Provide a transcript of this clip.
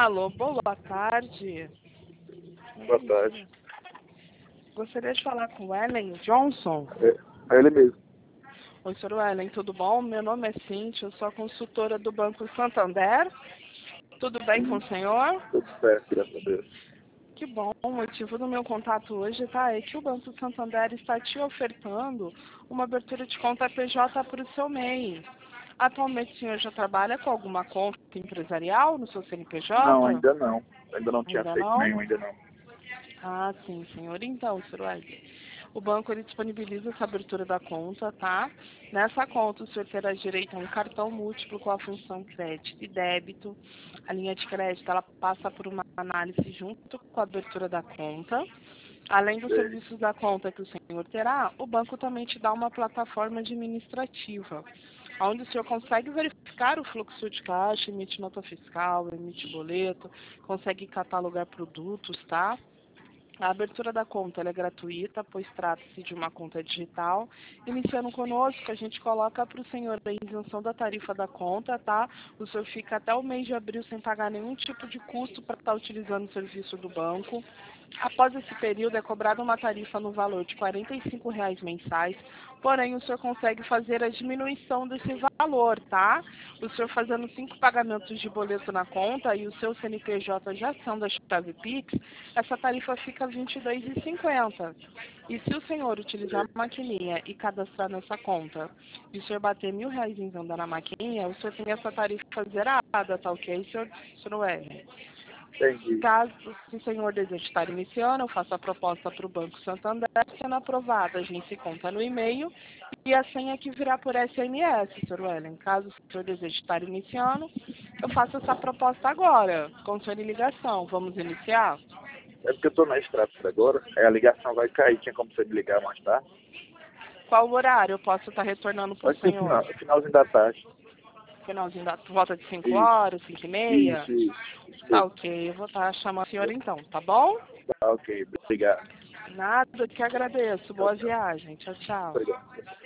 Alô, boa tarde. Boa tarde. Gostaria de falar com o Ellen Johnson. É ele mesmo. Oi, senhor Ellen, tudo bom? Meu nome é Cíntia, eu sou a consultora do Banco Santander. Tudo bem com o senhor? Tudo certo, graças a Deus. Que bom, o motivo do meu contato hoje, tá, é que o Banco Santander está te ofertando uma abertura de conta PJ para o seu MEI. Atualmente o senhor já trabalha com alguma conta empresarial no seu Não, CNPJ? ainda não. Ainda não tinha Ainda feito não? nenhum, ainda não. Ah, sim, senhor. Então, senhor Wesley, o banco ele disponibiliza essa abertura da conta, tá? Nessa conta, o senhor terá direito a um cartão múltiplo com a função crédito e débito. A linha de crédito, ela passa por uma análise junto com a abertura da conta. Além dos Sei. serviços da conta que o senhor terá, o banco também te dá uma plataforma administrativa, onde o senhor consegue verificar o fluxo de caixa, emite nota fiscal, emite boleto, consegue catalogar produtos, tá? A abertura da conta ela é gratuita, pois trata-se de uma conta digital. Iniciando conosco, a gente coloca para o senhor a isenção da tarifa da conta, tá? O senhor fica até o mês de abril sem pagar nenhum tipo de custo para estar utilizando o serviço do banco. Após esse período, é cobrada uma tarifa no valor de R$ 45 mensais, porém o senhor consegue fazer a diminuição desse valor, tá? O senhor fazendo 5 pagamentos de boleto na conta e o seu CNPJ já sendo a chave Pix, essa tarifa fica R$ 22,50. E se o senhor utilizar a maquininha e cadastrar nessa conta e o senhor bater R$ 1.000 em venda na maquininha, o senhor tem essa tarifa zerada, tá ok, senhor Wesley? Entendi. Caso o senhor deseje estar iniciando, eu faço a proposta para o Banco Santander, sendo aprovada, a gente se conta no e-mail e a senha que virá por SMS, Sr. Wellen. Caso o senhor deseje estar iniciando, eu faço essa proposta agora, com sua ligação. Vamos iniciar? É porque eu tô na estrada agora, aí a ligação vai cair. Tinha como você me ligar mais tarde? Qual o horário eu posso estar retornando para o Pode ser senhor? finalzinho da tarde. Finalzinho da por volta de 5 Isso, horas, 5h30? isso Tá mesmo. ok, eu vou estar chamando o senhor então, tá bom? Tá ok, obrigado. Nada, que agradeço. Tchau, Boa tchau. viagem. Tchau, tchau. Obrigado.